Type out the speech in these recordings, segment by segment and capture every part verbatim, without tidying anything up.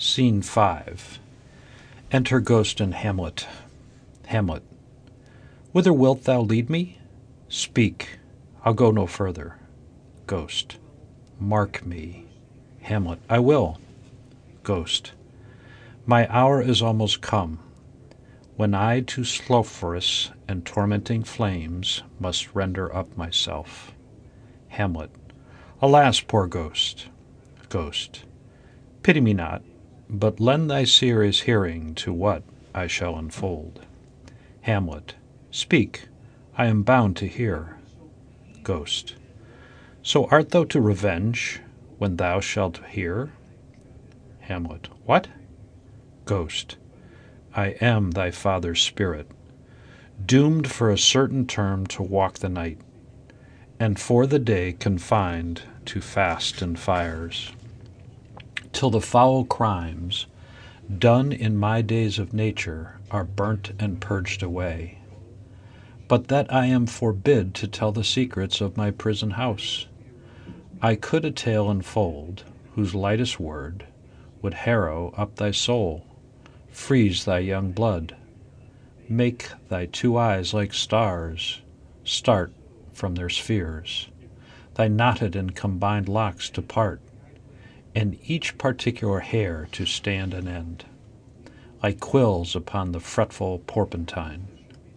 Scene five. Enter Ghost and Hamlet. Hamlet. Whither wilt thou lead me? Speak, I'll go no further. Ghost. Mark me. Hamlet. I will. Ghost. My hour is almost come, when I to sulphurous and tormenting flames must render up myself. Hamlet. Alas, poor Ghost! Ghost. Pity me not, but lend thy serious hearing to what I shall unfold. Hamlet. Speak, I am bound to hear. Ghost. So art thou to revenge when thou shalt hear? Hamlet. What? Ghost. I am thy father's spirit, doomed for a certain term to walk the night, and for the day confined to fast and fires, till the foul crimes done in my days of nature are burnt and purged away. But that I am forbid to tell the secrets of my prison house, I could a tale unfold, whose lightest word would harrow up thy soul, freeze thy young blood, make thy two eyes like stars start from their spheres, thy knotted and combined locks to part, and each particular hair to stand an end, like quills upon the fretful porpentine.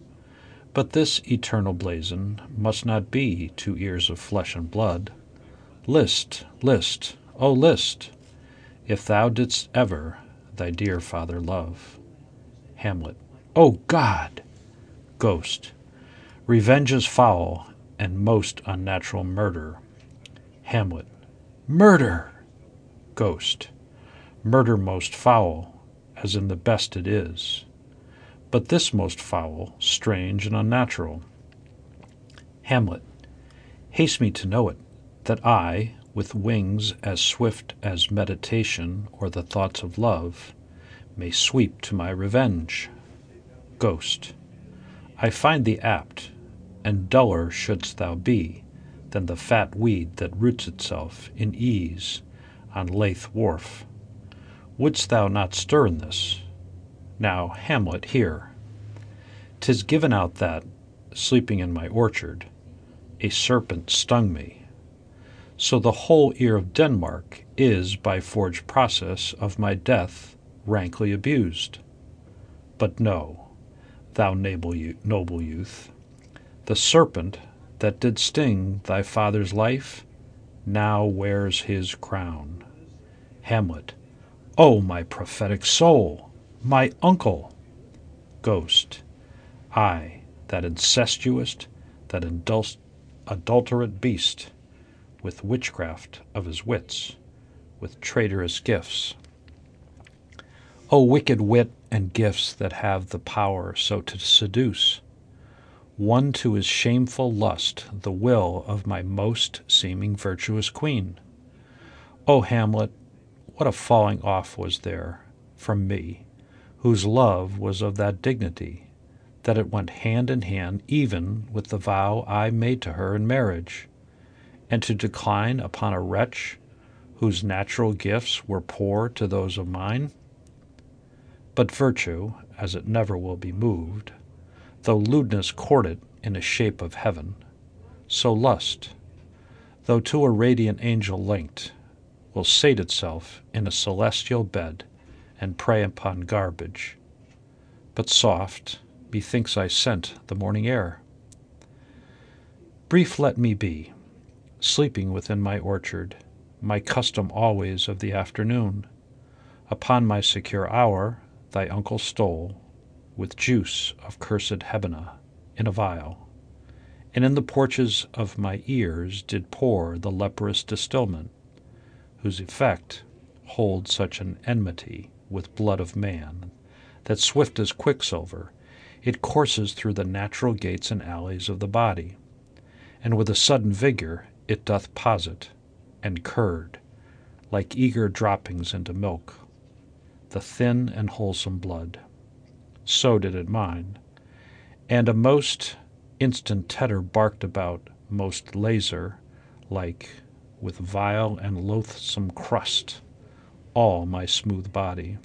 But this eternal blazon must not be to ears of flesh and blood. List, list, oh list, if thou didst ever thy dear father love. Hamlet. O God! Ghost. Revenge is foul, and most unnatural murder. Hamlet. Murder! Ghost. Murder most foul, as in the best it is, but this most foul, strange, and unnatural. Hamlet. Haste me to know it, that I, with wings as swift as meditation or the thoughts of love, may sweep to my revenge. Ghost. I find thee apt, and duller shouldst thou be than the fat weed that roots itself in ease on Leith wharf. Wouldst thou not stir in this? Now, Hamlet, hear. 'Tis given out that, sleeping in my orchard, a serpent stung me. So the whole ear of Denmark is by forged process of my death rankly abused. But know, thou noble youth, the serpent that did sting thy father's life now wears his crown. Hamlet. O my prophetic soul! My uncle! Ghost. I, that incestuous, that indul- adulterate beast, with witchcraft of his wits, with traitorous gifts. O wicked wit and gifts that have the power so to seduce one to his shameful lust the will of my most seeming virtuous queen. O Hamlet, what a falling off was there from me, whose love was of that dignity, that it went hand in hand even with the vow I made to her in marriage, and to decline upon a wretch whose natural gifts were poor to those of mine? But virtue, as it never will be moved, though lewdness court it in a shape of heaven, so lust, though to a radiant angel linked, will sate itself in a celestial bed and prey upon garbage. But soft, methinks I scent the morning air. Brief let me be, sleeping within my orchard, my custom always of the afternoon. Upon my secure hour thy uncle stole, with juice of cursed Hebena in a vial, and in the porches of my ears did pour the leprous distilment, whose effect holds such an enmity with blood of man, that swift as quicksilver it courses through the natural gates and alleys of the body, and with a sudden vigor it doth posit, and curd, like eager droppings into milk, the thin and wholesome blood. So did it mine, and a most instant tetter barked about most laser, like with vile and loathsome crust, all my smooth body.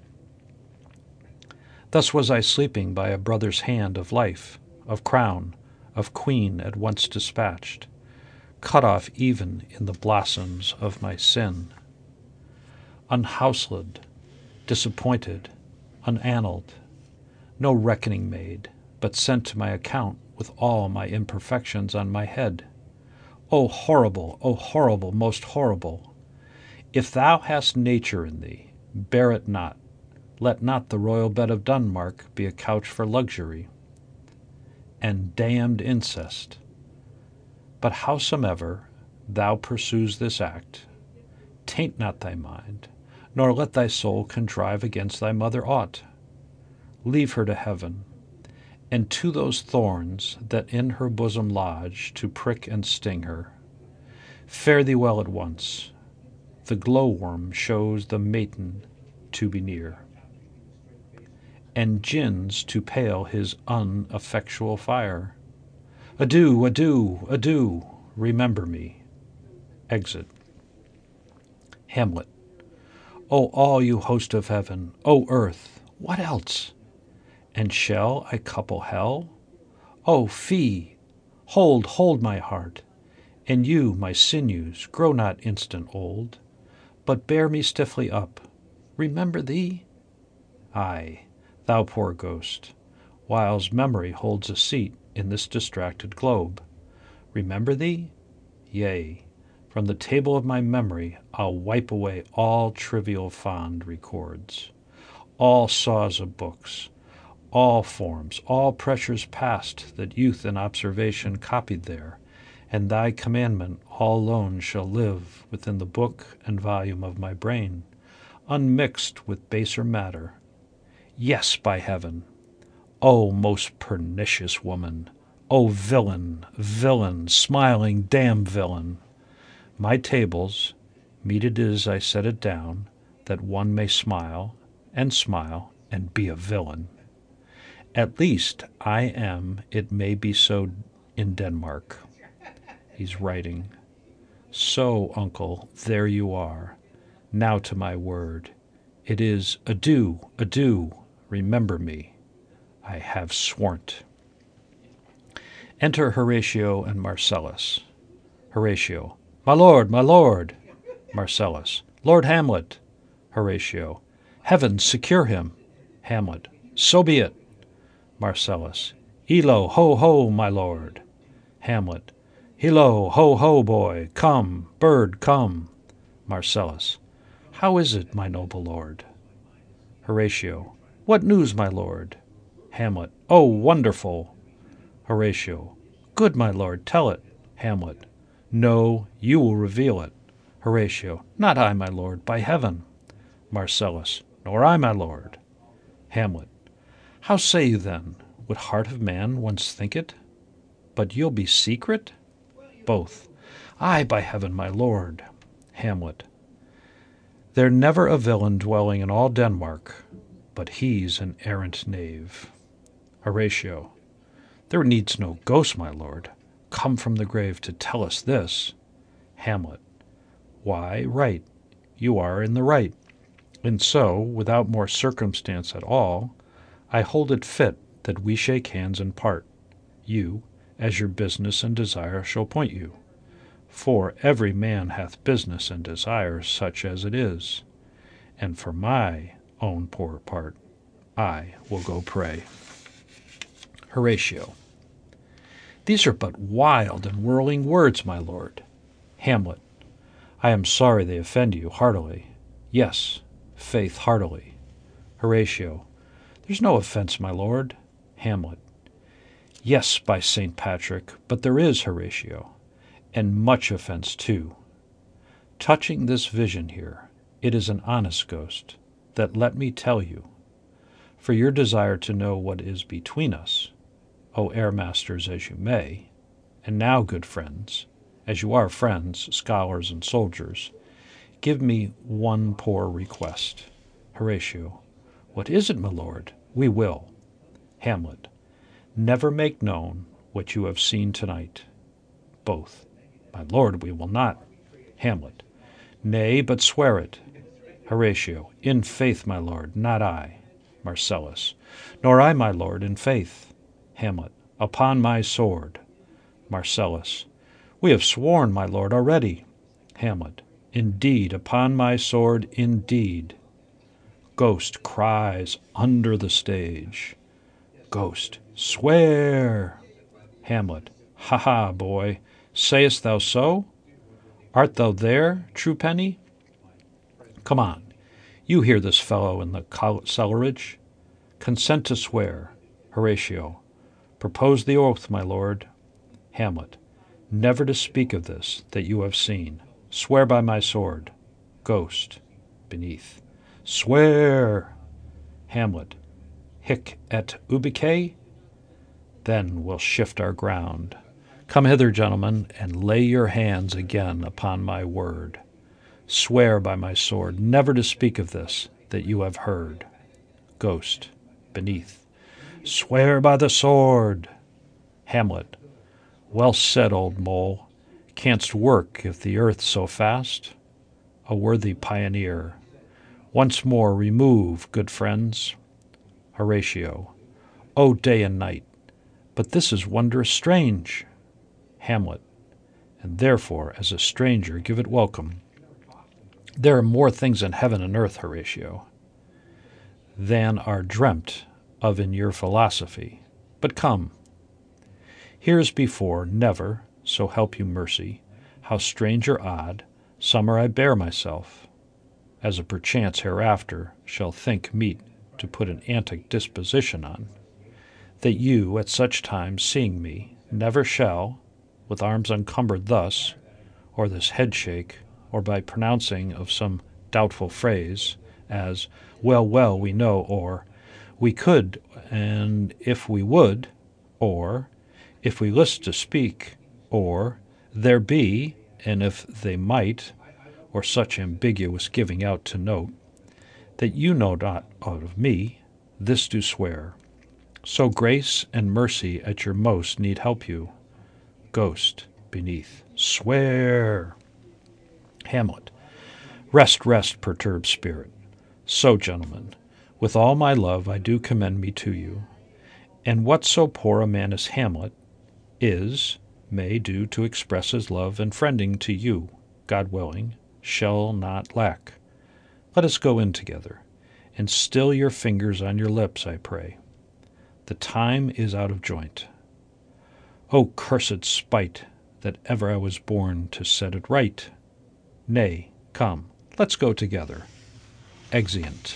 Thus was I sleeping by a brother's hand of life, of crown, of queen at once dispatched, cut off even in the blossoms of my sin. Unhouseled, disappointed, unannaled, no reckoning made, but sent to my account with all my imperfections on my head. O horrible, O horrible, most horrible! If thou hast nature in thee, bear it not. Let not the royal bed of Denmark be a couch for luxury and damned incest. But howsomever thou pursues this act, taint not thy mind, nor let thy soul contrive against thy mother aught. Leave her to heaven, and to those thorns that in her bosom lodge to prick and sting her. Fare thee well at once. The glowworm shows the matin to be near, and gins to pale his uneffectual fire. Adieu, adieu, adieu, remember me. Exit. Hamlet. O all you host of heaven, O earth, what else? And shall I couple hell? O fie! Hold, hold my heart, and you, my sinews, grow not instant old, but bear me stiffly up. Remember thee? Ay, thou poor ghost, whiles memory holds a seat in this distracted globe. Remember thee? Yea, from the table of my memory I'll wipe away all trivial fond records, all saws of books, all forms, all pressures past that youth and observation copied there, and thy commandment all alone shall live within the book and volume of my brain, unmixed with baser matter. Yes, by heaven! O most pernicious woman! O villain, villain, smiling damn villain! My tables, meet it is I set it down, that one may smile, and smile, and be a villain. At least I am, it may be so in Denmark. He's writing. So, uncle, there you are. Now to my word. It is adieu, adieu, remember me. I have sworn't. Enter Horatio and Marcellus. Horatio. My lord, my lord. Marcellus. Lord Hamlet. Horatio. Heavens, secure him. Hamlet. So be it. Marcellus. Elo, ho, ho, my lord. Hamlet. Hilo, ho, ho, boy. Come, bird, come. Marcellus. How is it, my noble lord? Horatio. What news, my lord? Hamlet. Oh, wonderful. Horatio. Good, my lord, tell it. Hamlet. No, you will reveal it. Horatio. Not I, my lord, by heaven. Marcellus. Nor I, my lord. Hamlet. How say you then? Would heart of man once think it? But you'll be secret? Both. Ay, by heaven, my lord. Hamlet. There never a villain dwelling in all Denmark, but he's an arrant knave. Horatio. There needs no ghost, my lord, come from the grave to tell us this. Hamlet. Why, right. You are in the right. And so, without more circumstance at all, I hold it fit that we shake hands and part, you, as your business and desire shall point you. For every man hath business and desire such as it is. And for my own poor part, I will go pray. Horatio. These are but wild and whirling words, my lord. Hamlet. I am sorry they offend you heartily. Yes, faith, heartily. Horatio. There's no offence, my lord. Hamlet. Yes, by Saint Patrick, but there is, Horatio, and much offence too. Touching this vision here, it is an honest ghost, that let me tell you, for your desire to know what is between us, O air masters as you may, and now, good friends, as you are friends, scholars, and soldiers, give me one poor request. Horatio. What is it, my lord? We will. Hamlet. Never make known what you have seen tonight. Both. My lord, we will not. Hamlet. Nay, but swear it. Horatio. In faith, my lord, not I. Marcellus. Nor I, my lord, in faith. Hamlet. Upon my sword. Marcellus. We have sworn, my lord, already. Hamlet. Indeed, upon my sword, indeed. Ghost cries under the stage. Ghost. Swear. Hamlet. Ha ha, boy, sayest thou so? Art thou there, Truepenny? Come on, you hear this fellow in the cellarage. Consent to swear. Horatio. Propose the oath, my lord. Hamlet. Never to speak of this that you have seen. Swear by my sword. Ghost. Beneath. Swear. Hamlet. Hic et ubique? Then we'll shift our ground. Come hither, gentlemen, and lay your hands again upon my word. Swear by my sword never to speak of this that you have heard. Ghost. Beneath. Swear by the sword. Hamlet. Well said, old mole. Canst work if the earth's so fast? A worthy pioneer. Once more remove, good friends. Horatio. O day and night, but this is wondrous strange. Hamlet. And therefore, as a stranger, give it welcome. There are more things in heaven and earth, Horatio, than are dreamt of in your philosophy. But come, here's before never, so help you mercy, how strange or odd summer I bear myself, as a perchance hereafter shall think meet to put an antic disposition on, that you at such times seeing me never shall, with arms uncumbered thus, or this head shake, or by pronouncing of some doubtful phrase, as, well, well, we know, or, we could, and if we would, or, if we list to speak, or, there be, and if they might, or such ambiguous giving out to note, that you know not out of me, this do swear. So grace and mercy at your most need help you. Ghost. Beneath. Swear. Hamlet. Rest, rest, perturbed spirit. So, gentlemen, with all my love I do commend me to you, and what so poor a man as Hamlet is, may do to express his love and friending to you, God willing, shall not lack. Let us go in together, and still your fingers on your lips, I pray. The time is out of joint. O cursed spite, that ever I was born to set it right! Nay, come, let's go together. Exeunt.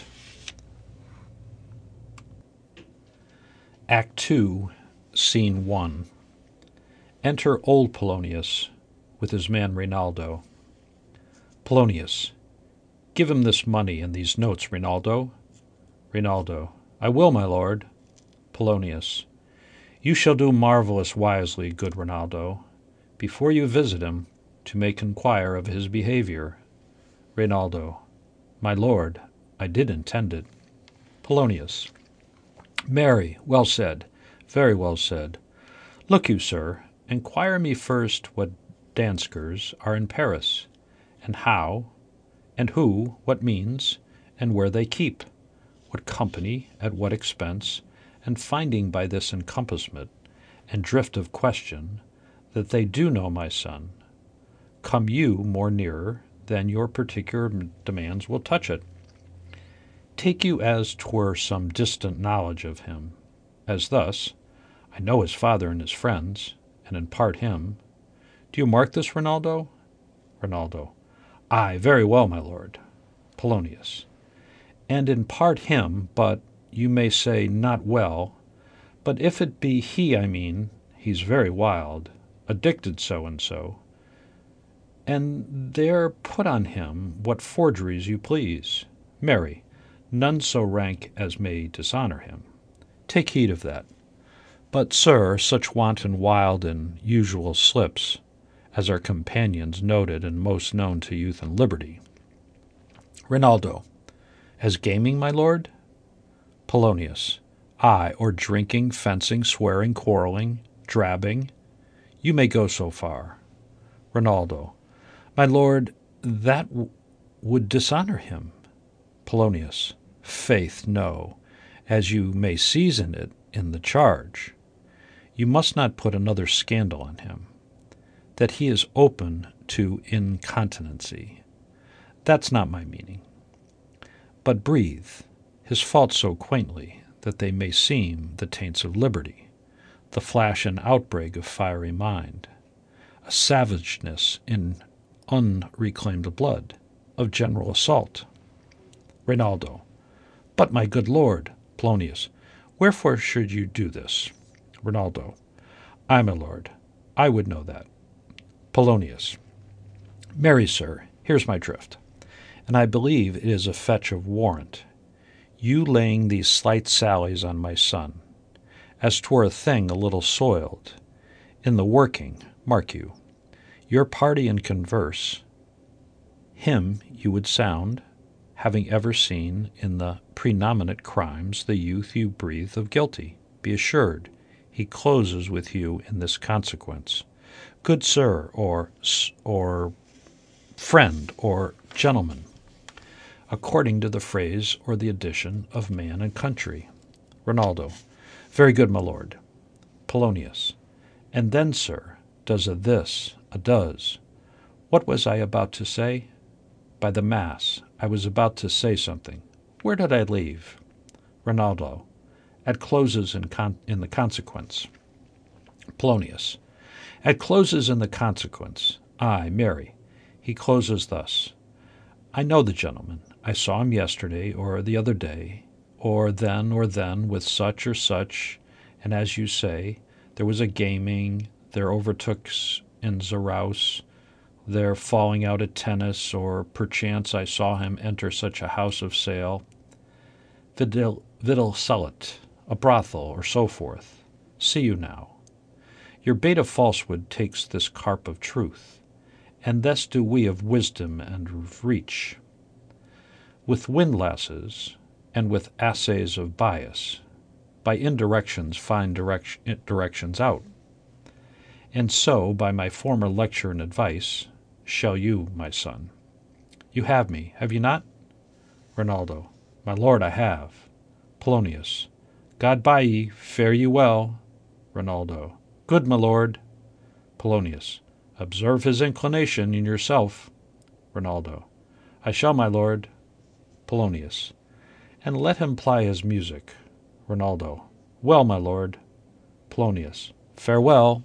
Act two, Scene one. Enter old Polonius, with his man Rinaldo. Polonius. Give him this money and these notes, Rinaldo. Rinaldo. I will, my lord. Polonius. You shall do marvellous wisely, good Rinaldo, before you visit him, to make inquire of his behaviour. Rinaldo. My lord, I did intend it. Polonius. Marry, well said, very well said. Look you, sir, inquire me first what Danskers are in Paris, and how, and who, what means, and where they keep, what company, at what expense, and finding by this encompassment and drift of question that they do know my son, come you more nearer than your particular demands will touch it. Take you as 'twere some distant knowledge of him, as thus, I know his father and his friends, and in part him. Do you mark this, Rinaldo? Rinaldo. Aye, very well, my lord. Polonius. And in part him, but, you may say, not well, but if it be he I mean, he's very wild, addicted so-and-so, and there put on him what forgeries you please. Marry, none so rank as may dishonour him. Take heed of that. But, sir, such wanton wild and usual slips, as our companions noted and most known to youth and liberty. Rinaldo. As gaming, my lord? Polonius. Aye, or drinking, fencing, swearing, quarrelling, drabbing. You may go so far. Rinaldo. My lord, that w- would dishonour him. Polonius. Faith, no, as you may season it in the charge. You must not put another scandal on him, that he is open to incontinency. That's not my meaning. But breathe his faults so quaintly that they may seem the taints of liberty, the flash and outbreak of fiery mind, a savageness in unreclaimed blood, of general assault. Rinaldo. But, my good lord, Polonius, wherefore should you do this? Rinaldo. Ay, my lord, I would know that. Polonius. Marry, sir, here's my drift, and I believe it is a fetch of warrant, you laying these slight sallies on my son, as 'twere a thing a little soiled, in the working, mark you, your party in converse, him you would sound, having ever seen in the prenominate crimes the youth you breathe of guilty. Be assured, he closes with you in this consequence. Good sir, or or friend, or gentleman, according to the phrase or the addition of man and country. Rinaldo. Very good, my lord. Polonius. And then, sir, does a this, a does. What was I about to say? By the mass, I was about to say something. Where did I leave? Rinaldo. At closes in, con- in the consequence. Polonius. At closes in the consequence. Ay, marry. He closes thus. I know the gentleman. I saw him yesterday, or the other day, or then or then, with such or such, and as you say, there was a gaming, there overtooks in Zarouse, there falling out at tennis, or perchance I saw him enter such a house of sale, vidil, vidil celit, a brothel, or so forth. See you now. Your bait of falsehood takes this carp of truth, and thus do we of wisdom and of reach. With windlasses, and with assays of bias, by indirections find direction, directions out. And so, by my former lecture and advice, shall you, my son. You have me, have you not? Rinaldo. My lord, I have. Polonius. God buy ye, fare ye well. Rinaldo. Good, my lord. Polonius. Observe his inclination in yourself. Rinaldo. I shall, my lord. Polonius. And let him ply his music. Rinaldo. Well, my lord. Polonius. Farewell.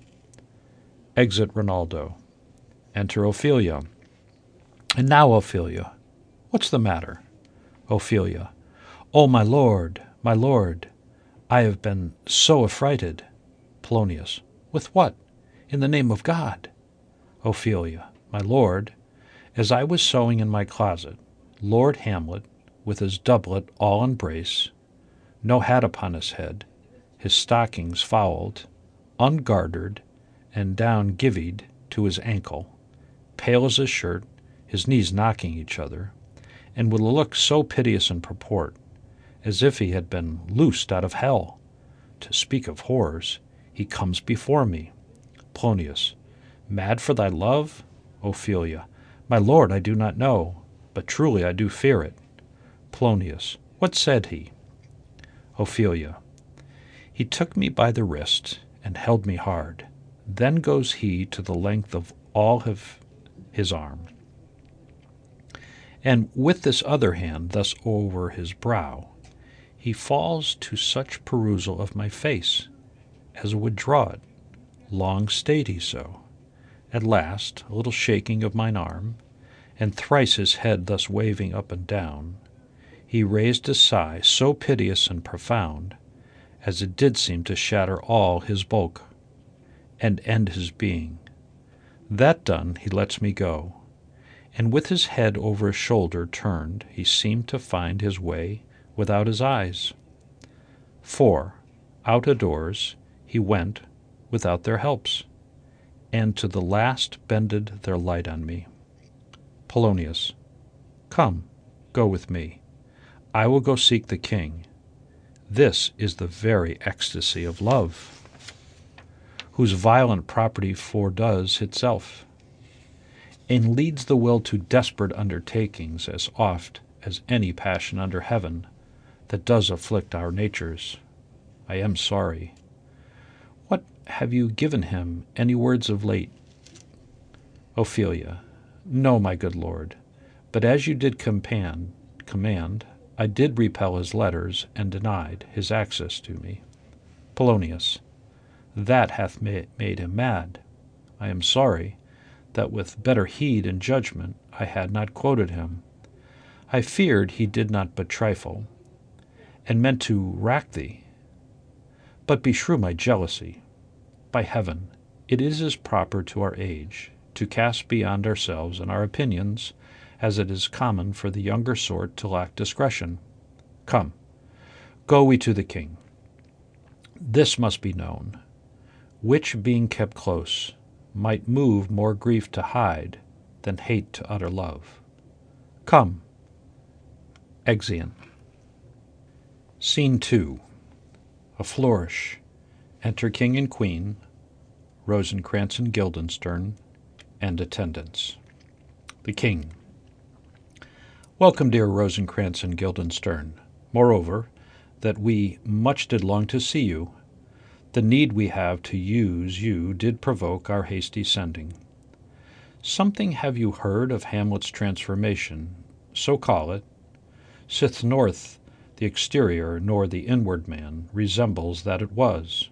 Exit Rinaldo. Enter Ophelia. And now, Ophelia, what's the matter? Ophelia. Oh, my lord, my lord, I have been so affrighted. Polonius. With what? In the name of God. Ophelia. My lord, as I was sewing in my closet, Lord Hamlet, with his doublet all in brace, no hat upon his head, his stockings fouled, ungartered, and down givied to his ankle, pale as his shirt, his knees knocking each other, and with a look so piteous in purport, as if he had been loosed out of hell. To speak of horrors, he comes before me. Polonius. Mad for thy love? Ophelia. My lord, I do not know, but truly I do fear it. Polonius. What said he? Ophelia. He took me by the wrist and held me hard. Then goes he to the length of all of his arm, and with this other hand thus over his brow, he falls to such perusal of my face as would draw it. Long stayed he so. At last, a little shaking of mine arm, and thrice his head thus waving up and down, he raised a sigh so piteous and profound, as it did seem to shatter all his bulk, and end his being. That done, he lets me go, and with his head over his shoulder turned, he seemed to find his way without his eyes. For, out a doors, he went without their helps, and to the last bended their light on me. Polonius. Come, go with me. I will go seek the king. This is the very ecstasy of love, whose violent property foredoes itself, and leads the will to desperate undertakings as oft as any passion under heaven that does afflict our natures. I am sorry. What have you given him any words of late? Ophelia. No, my good lord, but as you did command, command, I did repel his letters, and denied his access to me. Polonius. That hath ma- made him mad. I am sorry that with better heed and judgment I had not quoted him. I feared he did not but trifle, and meant to rack thee. But beshrew my jealousy. By heaven, it is as proper to our age to cast beyond ourselves and our opinions, as it is common for the younger sort to lack discretion. Come, go we to the king. This must be known, which, being kept close, might move more grief to hide than hate to utter love. Come. Exeunt. Scene two. A flourish. Enter King and Queen, Rosencrantz and Guildenstern, and attendants. The King. Welcome, dear Rosencrantz and Guildenstern. Moreover, that we much did long to see you, the need we have to use you did provoke our hasty sending. Something have you heard of Hamlet's transformation, so call it, sith north the exterior nor the inward man resembles that it was.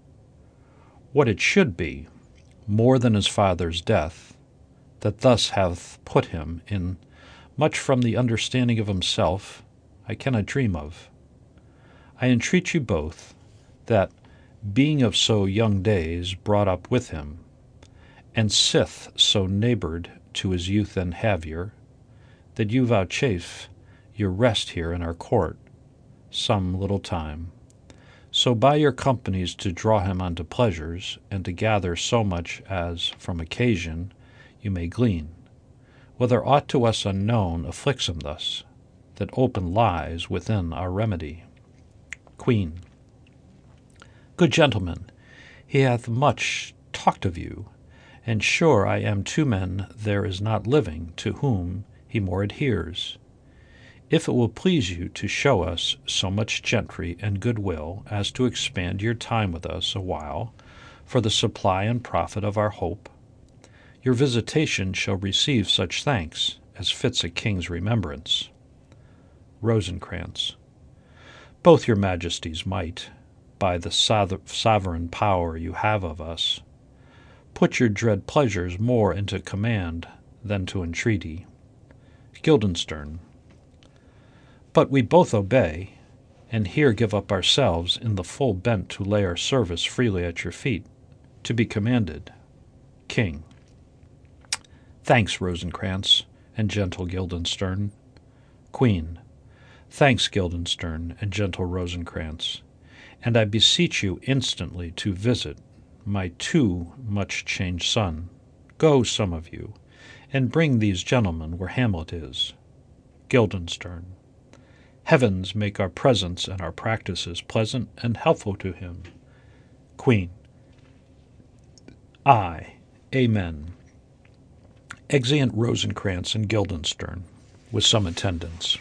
What it should be, more than his father's death, that thus hath put him in much from the understanding of himself, I cannot dream of. I entreat you both, that, being of so young days brought up with him, and sith so neighboured to his youth and haviour, that you vouchsafe your rest here in our court some little time, so by your companies to draw him unto pleasures, and to gather so much as from occasion you may glean, whether aught to us unknown afflicts him thus, that open lies within our remedy. Queen. Good gentlemen, he hath much talked of you, and sure I am two men there is not living to whom he more adheres. If it will please you to show us so much gentry and goodwill as to expand your time with us a while for the supply and profit of our hope, your visitation shall receive such thanks as fits a king's remembrance. Rosencrantz. Both your majesties might, by the sovereign power you have of us, put your dread pleasures more into command than to entreaty. Guildenstern. But we both obey, and here give up ourselves in the full bent to lay our service freely at your feet, to be commanded. King. Thanks, Rosencrantz, and gentle Guildenstern. Queen. Thanks, Guildenstern, and gentle Rosencrantz, and I beseech you instantly to visit my too much changed son. Go, some of you, and bring these gentlemen where Hamlet is. Guildenstern. Heavens make our presence and our practices pleasant and helpful to him. Queen. Aye, amen. Exeunt Rosencrantz and Guildenstern, with some attendants.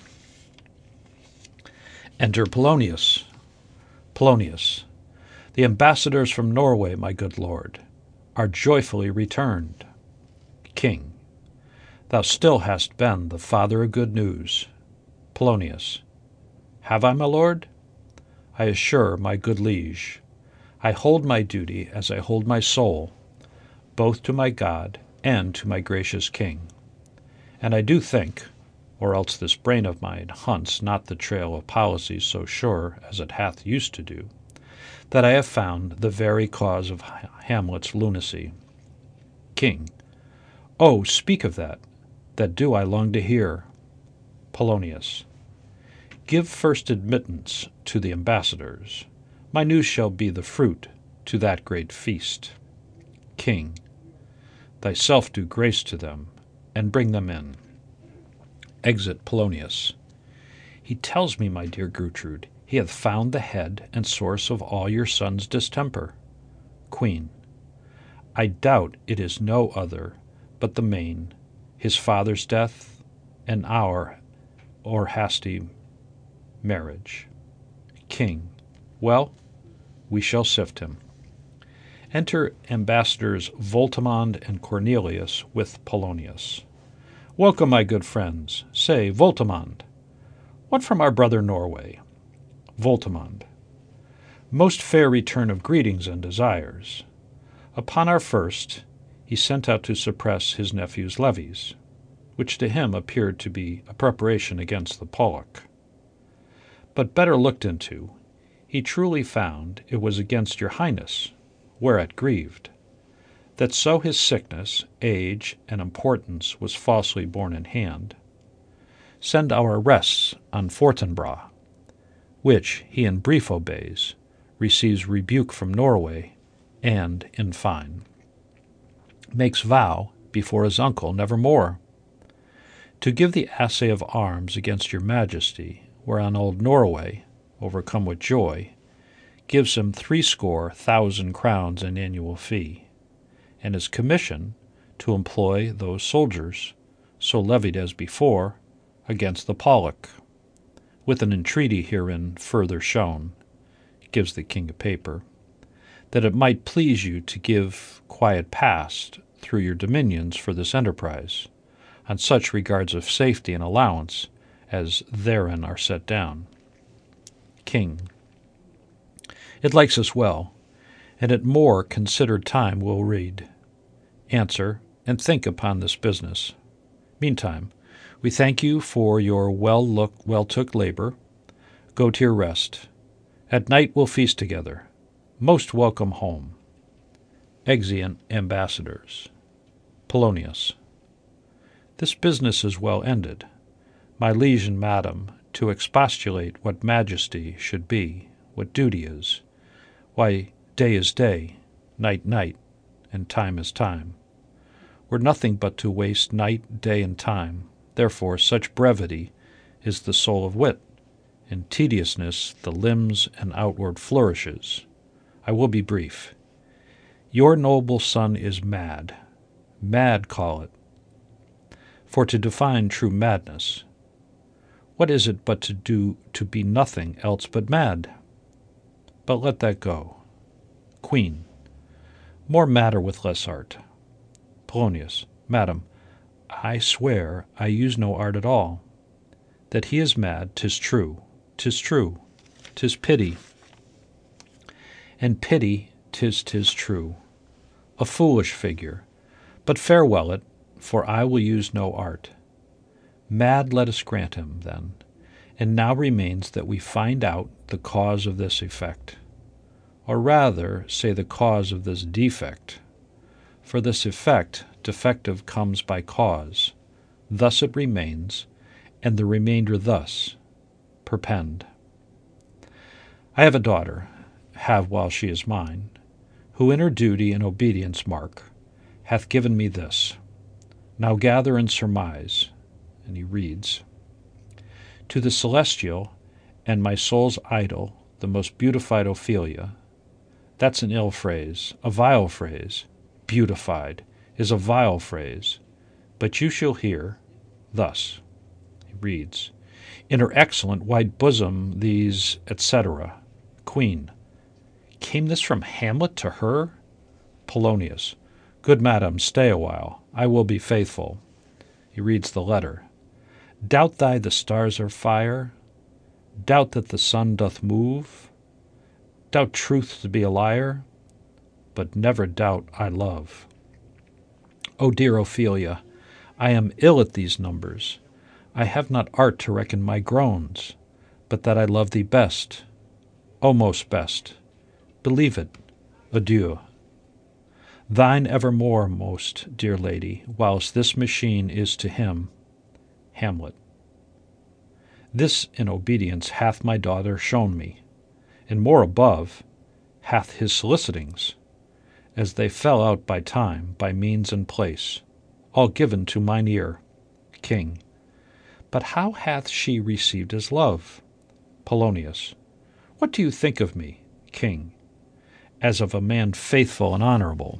Enter Polonius. Polonius. The ambassadors from Norway, my good lord, are joyfully returned. King. Thou still hast been the father of good news. Polonius. Have I, my lord? I assure my good liege, I hold my duty as I hold my soul, both to my God and to my gracious king. And I do think, or else this brain of mine hunts not the trail of policy so sure as it hath used to do, that I have found the very cause of Hamlet's lunacy. King. Oh, speak of that, that do I long to hear. Polonius. Give first admittance to the ambassadors. My news shall be the fruit to that great feast. King. Thyself do grace to them, and bring them in. Exit Polonius. He tells me, my dear Gertrude, he hath found the head and source of all your son's distemper. Queen. I doubt it is no other but the main, his father's death, and our or hasty marriage. King. Well, we shall sift him. Enter ambassadors Voltimand and Cornelius with Polonius. Welcome, my good friends. Say, Voltimand, what from our brother Norway? Voltimand. Most fair return of greetings and desires. Upon our first, he sent out to suppress his nephew's levies, which to him appeared to be a preparation against the Pollock. But better looked into, he truly found it was against your highness, whereat grieved, that so his sickness, age, and importance was falsely borne in hand, send our arrests on Fortinbras, which he in brief obeys, receives rebuke from Norway, and, in fine, makes vow before his uncle nevermore to give the assay of arms against your majesty, whereon old Norway, overcome with joy, gives him threescore thousand crowns in annual fee, and his commission to employ those soldiers, so levied as before, against the Pollock, with an entreaty herein further shown, gives the king a paper, that it might please you to give quiet past through your dominions for this enterprise, on such regards of safety and allowance as therein are set down. King. It likes us well, and at more considered time we'll read, answer, and think upon this business. Meantime, we thank you for your well look, well took labor. Go to your rest. At night we'll feast together. Most welcome home. Exeunt ambassadors. Polonius. This business is well ended. My liege and madam, to expostulate what majesty should be, what duty is, why day is day, night night, and time is time, were nothing but to waste night, day, and time. Therefore such brevity is the soul of wit, and tediousness the limbs and outward flourishes. I will be brief. Your noble son is mad. Mad call it. For to define true madness, what is it but to do to be nothing else but mad? But let that go. Queen. More matter with less art. Polonius. Madam, I swear I use no art at all. That he is mad, 'tis true, 'tis true, 'tis pity. And pity, 'tis, 'tis true. A foolish figure, but farewell it, for I will use no art. Mad let us grant him, then, and now remains that we find out the cause of this effect, or rather say the cause of this defect. For this effect defective comes by cause, thus it remains, and the remainder thus, perpend. I have a daughter, have while she is mine, who in her duty and obedience mark, hath given me this. Now gather and surmise, and he reads, to the celestial and my soul's idol, the most beautified Ophelia. That's an ill phrase, a vile phrase. Beautified is a vile phrase, but you shall hear thus. He reads, in her excellent white bosom these, et cetera. Queen. Came this from Hamlet to her? Polonius. Good madam, stay a while. I will be faithful. He reads the letter. Doubt thy the stars are fire? Doubt that the sun doth move? Doubt truth to be a liar? But never doubt I love. O dear Ophelia, I am ill at these numbers. I have not art to reckon my groans, but that I love thee best, O most best. Believe it. Adieu. Thine evermore, most dear lady, whilst this machine is to him. Hamlet. This in obedience hath my daughter shown me, and more above hath his solicitings, as they fell out by time, by means and place, all given to mine ear. King. But how hath she received his love? Polonius. What do you think of me, King, as of a man faithful and honorable?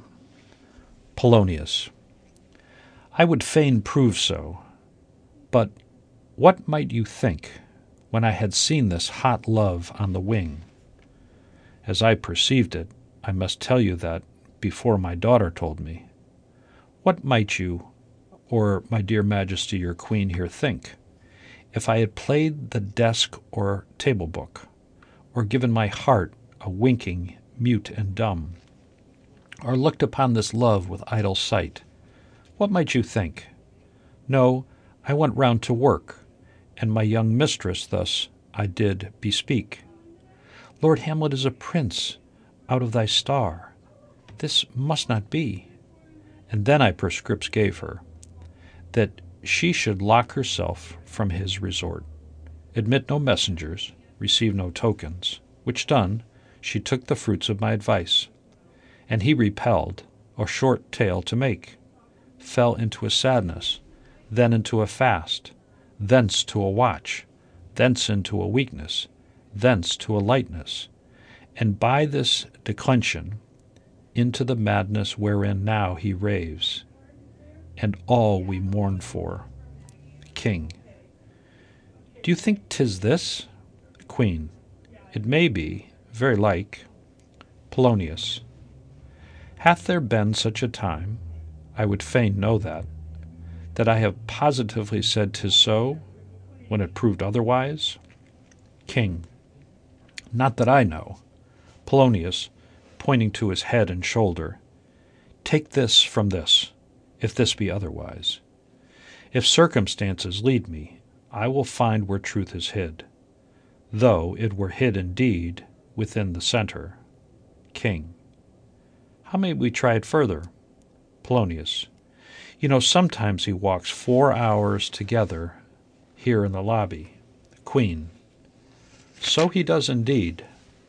Polonius. I would fain prove so, but What might you think when I had seen this hot love on the wing? As I perceived it, I must tell you that, before my daughter told me. What might you, or my dear Majesty your Queen here think, if I had played the desk or table book, or given my heart a winking, mute and dumb, or looked upon this love with idle sight? What might you think? No, I went round to work, and my young mistress thus I did bespeak. Lord Hamlet is a prince out of thy star. This must not be. And then I prescripts gave her, that she should lock herself from his resort, admit no messengers, receive no tokens, which done, she took the fruits of my advice. And he repelled, a short tale to make, fell into a sadness, then into a fast, thence to a watch, thence into a weakness, thence to a lightness, and by this declension into the madness wherein now he raves, and all we mourn for. King. Do you think 'tis this? Queen. It may be, very like. Polonius. Hath there been such a time, I would fain know that, that I have positively said 'tis so, when it proved otherwise? King. Not that I know. Polonius, pointing to his head and shoulder. Take this from this, if this be otherwise. If circumstances lead me, I will find where truth is hid, though it were hid indeed within the centre. King. How may we try it further? Polonius. You know, sometimes he walks four hours together here in the lobby. Queen. So he does indeed.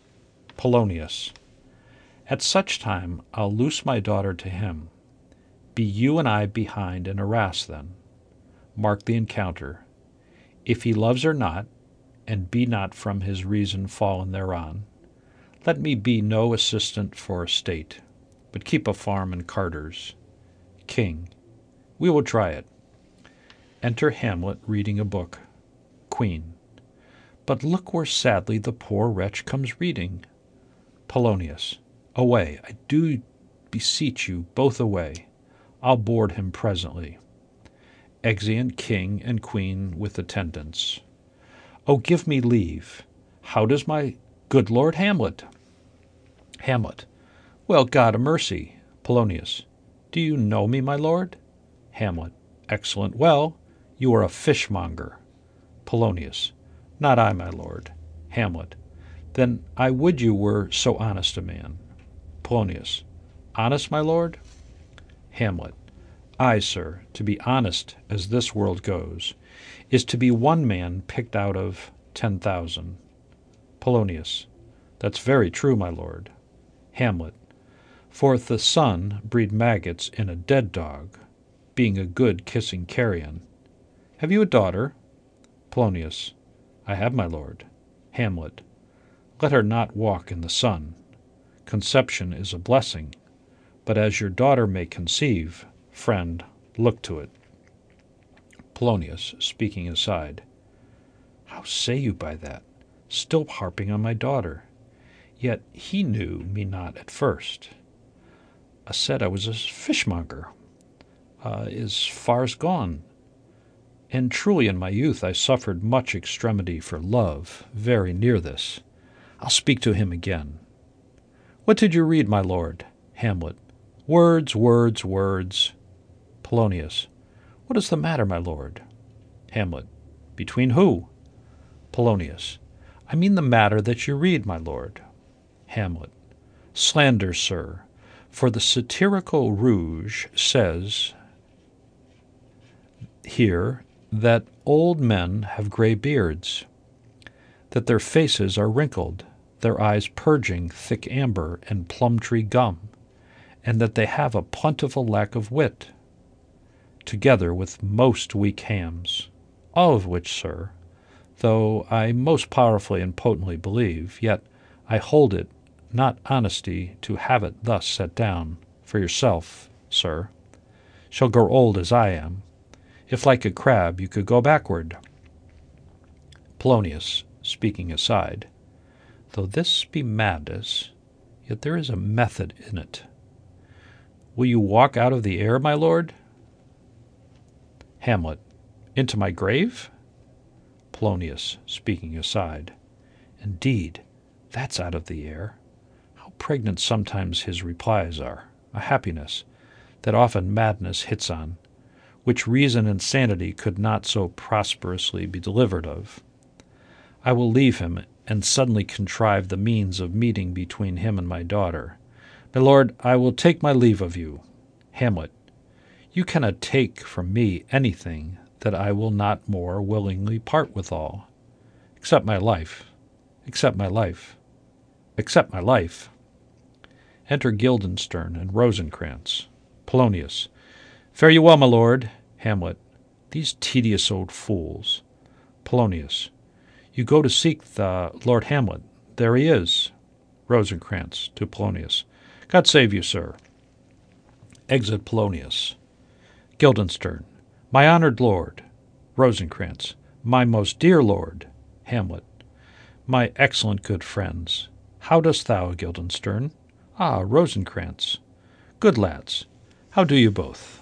Polonius. At such time I'll loose my daughter to him. Be you and I behind and harass then. Mark the encounter. If he loves her not, and be not from his reason fallen thereon, let me be no assistant for a state, but keep a farm and carters. King. We will try it. Enter Hamlet reading a book. Queen. But look where sadly the poor wretch comes reading. Polonius. Away, I do beseech you, both away. I'll board him presently. Exeunt King and Queen with attendants. Oh, give me leave. How does my good Lord Hamlet? Hamlet. Well, God a mercy. Polonius. Do you know me, my lord? Hamlet. Excellent. Well, you are a fishmonger. Polonius. Not I, my lord. Hamlet. Then I would you were so honest a man. Polonius. Honest, my lord? Hamlet. Ay, sir, to be honest, as this world goes, is to be one man picked out of ten thousand. Polonius. That's very true, my lord. Hamlet. For if the sun breed maggots in a dead dog, being a good kissing carrion. Have you a daughter? Polonius. I have, my lord. Hamlet. Let her not walk in the sun. Conception is a blessing, but as your daughter may conceive, friend, look to it. Polonius, speaking aside. How say you by that? Still harping on my daughter. Yet he knew me not at first. I said I was a fishmonger, uh, as far as gone. And truly in my youth I suffered much extremity for love, very near this. I'll speak to him again. What did you read, my lord? Hamlet. Words, words, words. Polonius. What is the matter, my lord? Hamlet. Between who? Polonius. I mean the matter that you read, my lord. Hamlet. Slander, sir, for the satirical rouge says here that old men have gray beards, that their faces are wrinkled, their eyes purging thick amber and plum-tree gum, and that they have a plentiful lack of wit, together with most weak hams, all of which, sir, though I most powerfully and potently believe, yet I hold it not honesty to have it thus set down, for yourself, sir, shall grow old as I am, if like a crab you could go backward. Polonius, speaking aside, though this be madness, yet there is a method in it. Will you walk out of the air, my lord? Hamlet, into my grave? Polonius, speaking aside, indeed, that's out of the air. How pregnant sometimes his replies are, a happiness that often madness hits on, which reason and sanity could not so prosperously be delivered of. I will leave him, and suddenly contrive the means of meeting between him and my daughter. My lord, I will take my leave of you. Hamlet, you cannot take from me anything that I will not more willingly part withal, except my life, except my life, except my life. Enter Guildenstern and Rosencrantz. Polonius, fare you well, my lord. Hamlet, these tedious old fools. Polonius, you go to seek the Lord Hamlet. There he is. Rosencrantz to Polonius, God save you, sir. Exit Polonius. Guildenstern, my honored lord. Rosencrantz, my most dear lord. Hamlet, my excellent good friends. How dost thou, Guildenstern? Ah, Rosencrantz. Good lads, how do you both?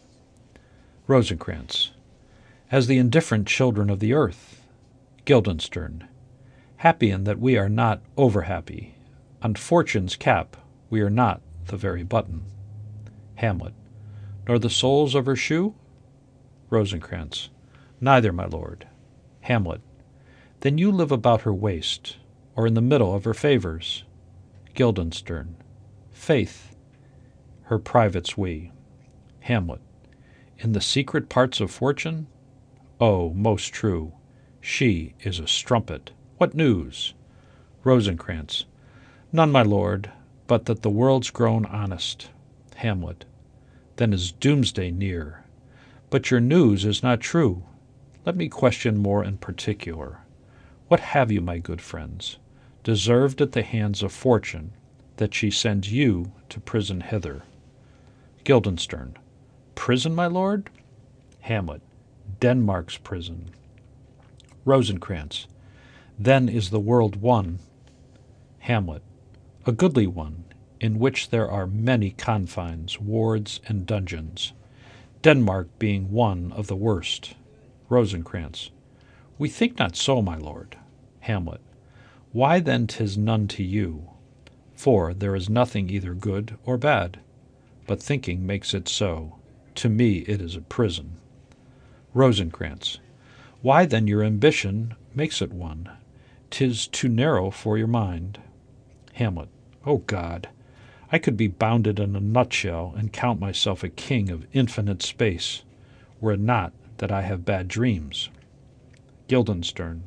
Rosencrantz, as the indifferent children of the earth. Guildenstern, happy in that we are not over-happy. On fortune's cap we are not the very button. Hamlet, nor the soles of her shoe? Rosencrantz, neither, my lord. Hamlet, then you live about her waist, or in the middle of her favours. Guildenstern, faith, her privates we. Hamlet, in the secret parts of fortune? Oh, most true, she is a strumpet. What news? Rosencrantz, none, my lord, but that the world's grown honest. Hamlet, then is doomsday near. But your news is not true. Let me question more in particular. What have you, my good friends, deserved at the hands of fortune, that she sends you to prison hither? Guildenstern, prison, my lord? Hamlet, Denmark's prison. Rosencrantz, then is the world one? Hamlet, a goodly one, in which there are many confines, wards, and dungeons, Denmark being one of the worst. Rosencrantz, we think not so, my lord. Hamlet, why then 'tis none to you? For there is nothing either good or bad, but thinking makes it so. To me it is a prison. Rosencrantz, why then your ambition makes it one? 'Tis too narrow for your mind. Hamlet, O God, I could be bounded in a nutshell and count myself a king of infinite space, were it not that I have bad dreams. Guildenstern,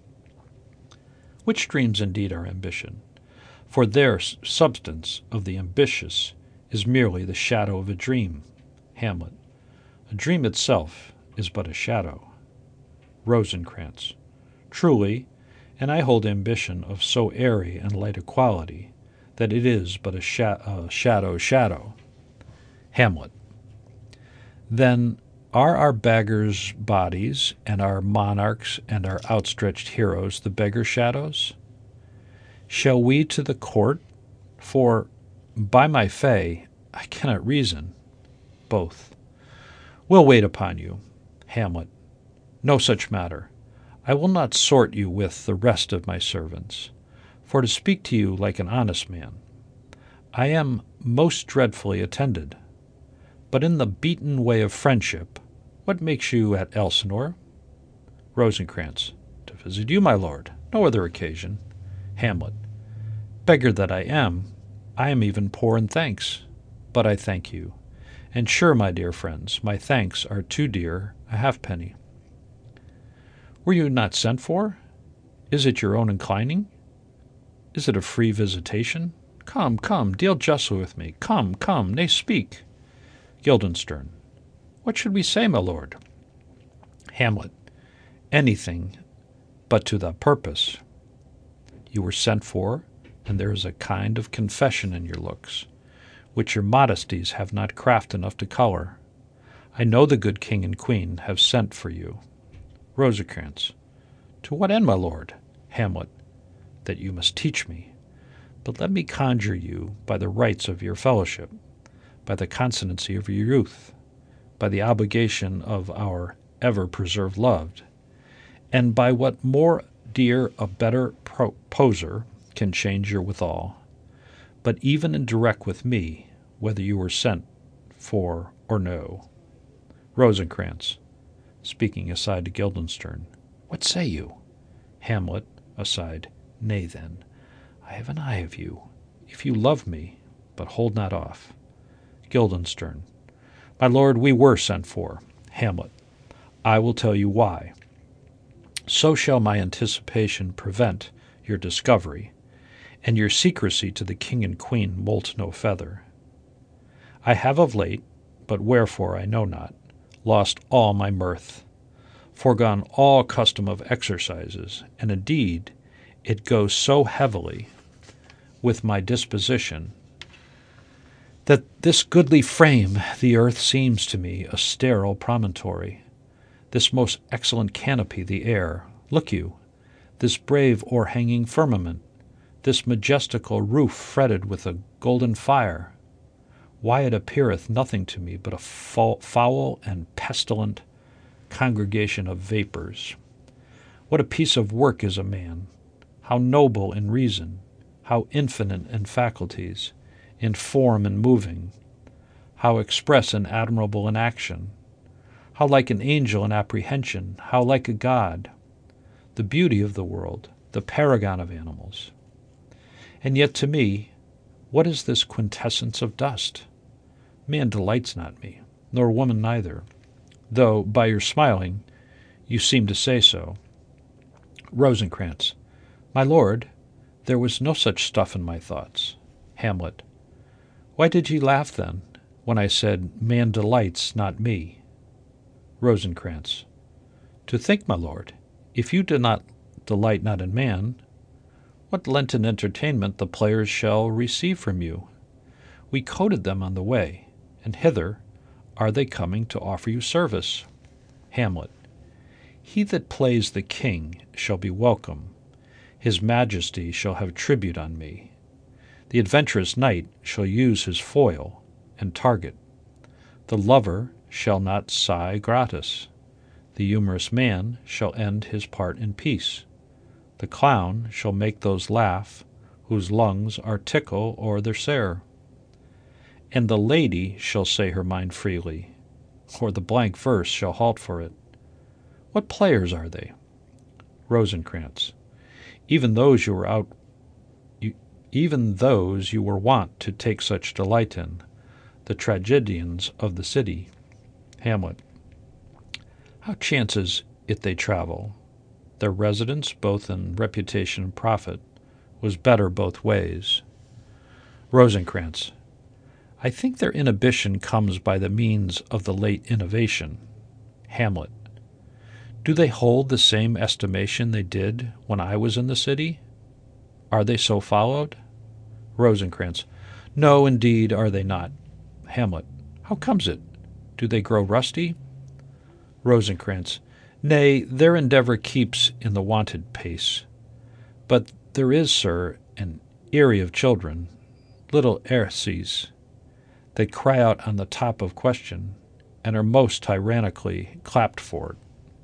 which dreams indeed are ambition? For their substance of the ambitious is merely the shadow of a dream. Hamlet, a dream itself is but a shadow. Rosencrantz, truly, and I hold ambition of so airy and light a quality, that it is but a, sha- a shadow shadow. Hamlet, then are our beggars' bodies, and our monarchs and our outstretched heroes the beggar shadows? Shall we to the court? For, by my fay, I cannot reason. Both. We'll wait upon you. Hamlet, no such matter. I will not sort you with the rest of my servants. For to speak to you like an honest man, I am most dreadfully attended. But in the beaten way of friendship, what makes you at Elsinore? Rosencrantz, to visit you, my lord, no other occasion. Hamlet, beggar that I am, I am even poor in thanks, but I thank you. And sure, my dear friends, my thanks are too dear a halfpenny. Were you not sent for? Is it your own inclining? Is it a free visitation? Come, come, deal justly with me. Come, come, nay, speak. Guildenstern, what should we say, my lord? Hamlet, anything but to the purpose. You were sent for, and there is a kind of confession in your looks, which your modesties have not craft enough to color. I know the good king and queen have sent for you. Rosencrantz, To what end, my lord? Hamlet. That you must teach me. But let me conjure you by the rights of your fellowship, by the consonancy of your youth, by the obligation of our ever-preserved love, and by what more dear a better proposer can change your withal, but even in direct with me, whether you were sent for or no. Rosencrantz, speaking aside to Guildenstern. What say you? Hamlet, aside. Nay, then, I have an eye of you, if you love me, but hold not off. Guildenstern. My lord, we were sent for. Hamlet. I will tell you why. So shall my anticipation prevent your discovery, and your secrecy to the king and queen moult no feather. I have of late, but wherefore I know not, lost all my mirth, foregone all custom of exercises, and indeed it goes so heavily with my disposition that this goodly frame, the earth, seems to me a sterile promontory, this most excellent canopy, the air, look you, this brave o'erhanging firmament, this majestical roof fretted with a golden fire, why it appeareth nothing to me but a foul and pestilent congregation of vapors. What a piece of work is a man! How noble in reason, how infinite in faculties, in form and moving, how express and admirable in action, how like an angel in apprehension, how like a god, the beauty of the world, the paragon of animals. And yet to me, what is this quintessence of dust? Man delights not me, nor woman neither, though by your smiling you seem to say so. Rosencrantz. My lord, there was no such stuff in my thoughts. Hamlet. Why did ye laugh then, when I said, man delights not me? Rosencrantz. To think, my lord, if you did not delight not in man, what Lenten entertainment the players shall receive from you? We coted them on the way, and hither are they coming to offer you service. Hamlet. He that plays the king shall be welcome. His majesty shall have tribute on me. The adventurous knight shall use his foil and target. The lover shall not sigh gratis. The humorous man shall end his part in peace. The clown shall make those laugh whose lungs are tickle or their sere. And the lady shall say her mind freely, or the blank verse shall halt for it. What players are they? Rosencrantz. Even those you were out, you, even those you were wont to take such delight in, the tragedians of the city. Hamlet. How chances it they travel? Their residence, both in reputation and profit, was better both ways. Rosencrantz. I think their inhibition comes by the means of the late innovation. Hamlet. Do they hold the same estimation they did when I was in the city? Are they so followed? Rosencrantz. No, indeed, are they not. Hamlet. How comes it? Do they grow rusty? Rosencrantz. Nay, their endeavour keeps in the wonted pace. But there is, sir, an eyrie of children, little heresies, that cry out on the top of question, and are most tyrannically clapped for it.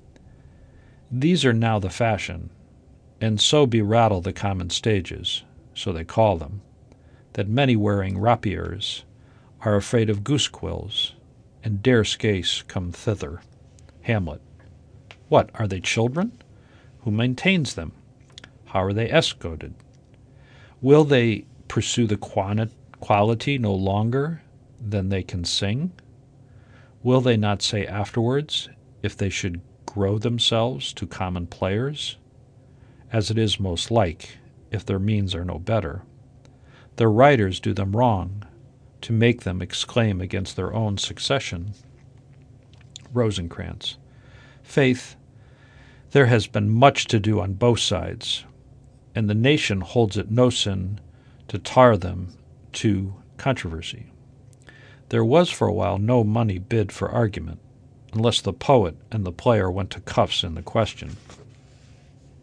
These are now the fashion, and so berattle the common stages, so they call them, that many wearing rapiers are afraid of goose quills, and dare scarce come thither. Hamlet. What, are they children? Who maintains them? How are they escorted? Will they pursue the quanti- quality no longer than they can sing? Will they not say afterwards, if they should grow themselves to common players, as it is most like, if their means are no better, their writers do them wrong, to make them exclaim against their own succession? Rosencrantz. Faith, there has been much to do on both sides, and the nation holds it no sin to tar them to controversy. There was for a while no money bid for argument, unless the poet and the player went to cuffs in the question.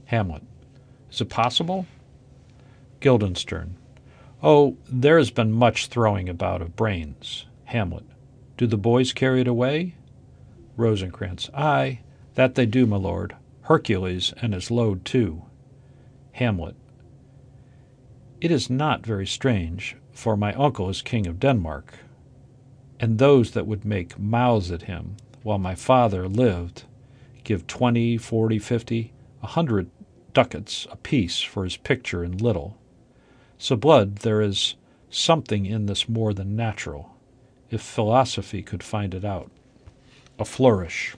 Hamlet. Is it possible? Guildenstern. Oh, there has been much throwing about of brains. Hamlet. Do the boys carry it away? Rosencrantz. Aye, that they do, my lord. Hercules and his load too. Hamlet. It is not very strange, for my uncle is king of Denmark, and those that would make mouths at him while my father lived give twenty, forty, fifty, a hundred ducats apiece for his picture in little. So, blood, there is something in this more than natural, if philosophy could find it out. A flourish.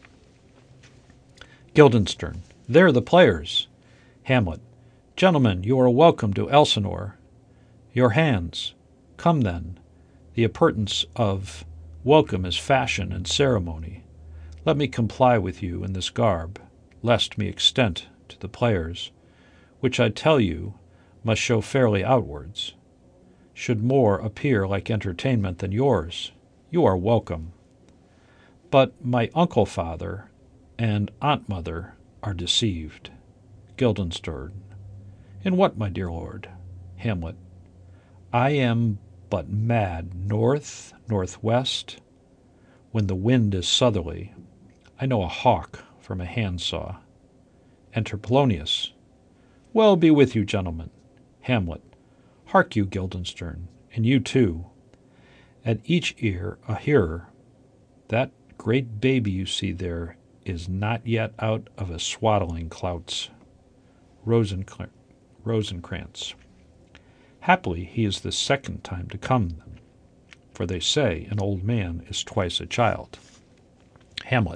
Guildenstern. There are the players. Hamlet. Gentlemen, you are welcome to Elsinore. Your hands. Come then. The appurtenance of welcome is fashion and ceremony. Let me comply with you in this garb, lest me extent to the players, which I tell you must show fairly outwards. Should more appear like entertainment than yours, you are welcome. But my uncle-father and aunt-mother are deceived. Guildenstern. In what, my dear lord? Hamlet. I am but mad north, northwest. When the wind is southerly, I know a hawk from a handsaw. Enter Polonius. Well be with you, gentlemen. Hamlet. Hark you, Guildenstern, and you too. At each ear a hearer. That great baby you see there is not yet out of a swaddling clouts. Rosencr- Rosencrantz. Happily he is the second time to come, for they say an old man is twice a child. Hamlet.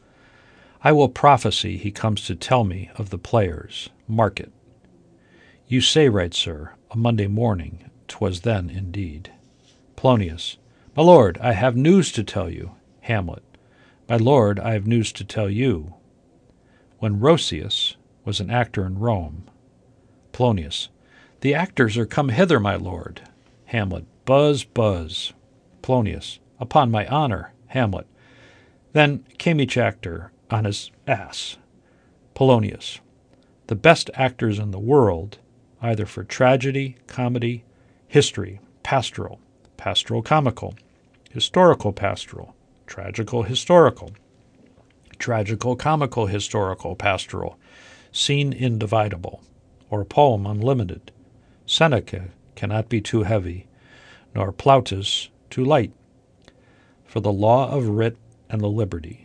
I will prophesy he comes to tell me of the players. Mark it. You say right, sir, a Monday morning. 'Twas then, indeed. Polonius. My lord, I have news to tell you. Hamlet. My lord, I have news to tell you. When Roscius was an actor in Rome. Polonius. The actors are come hither, my lord. Hamlet. Buzz, buzz. Polonius. Upon my honor. Hamlet. Then came each actor on his ass. Polonius. The best actors in the world, either for tragedy, comedy, history, pastoral, pastoral comical, historical pastoral, tragical historical, tragical comical historical pastoral, scene individable, or poem unlimited. Seneca cannot be too heavy, nor Plautus too light. For the law of writ and the liberty,